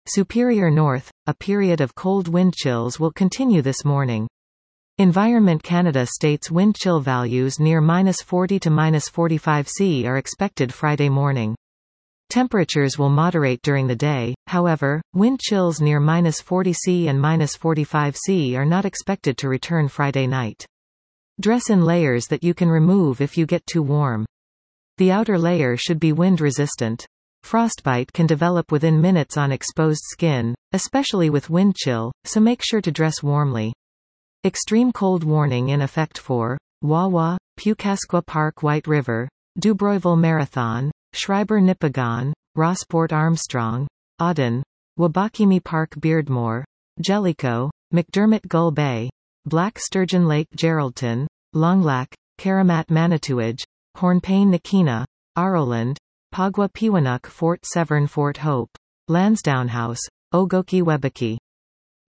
Superior North, a period of cold wind chills will continue this morning. Environment Canada states wind chill values near -40 to -45 C are expected Friday morning. Temperatures will moderate during the day, however, wind chills near -40 C and -45 C are not expected to return Friday night. Dress in layers that you can remove if you get too warm. The outer layer should be wind-resistant. Frostbite can develop within minutes on exposed skin, especially with wind chill, so make sure to dress warmly. Extreme cold warning in effect for Wawa, Pukasqua Park White River, Dubroiville Marathon, Schreiber-Nipigon, Rossport Armstrong, Auden, Wabakimi Park Beardmore, Jellicoe, McDermott Gull Bay, Black Sturgeon Lake Geraldton, Longlac, Karamat Manitouwadge, Hornepayne Nakina, Aroland, Pagwa Piwanuk Fort Severn Fort Hope, Lansdowne House, Ogoki Webaki.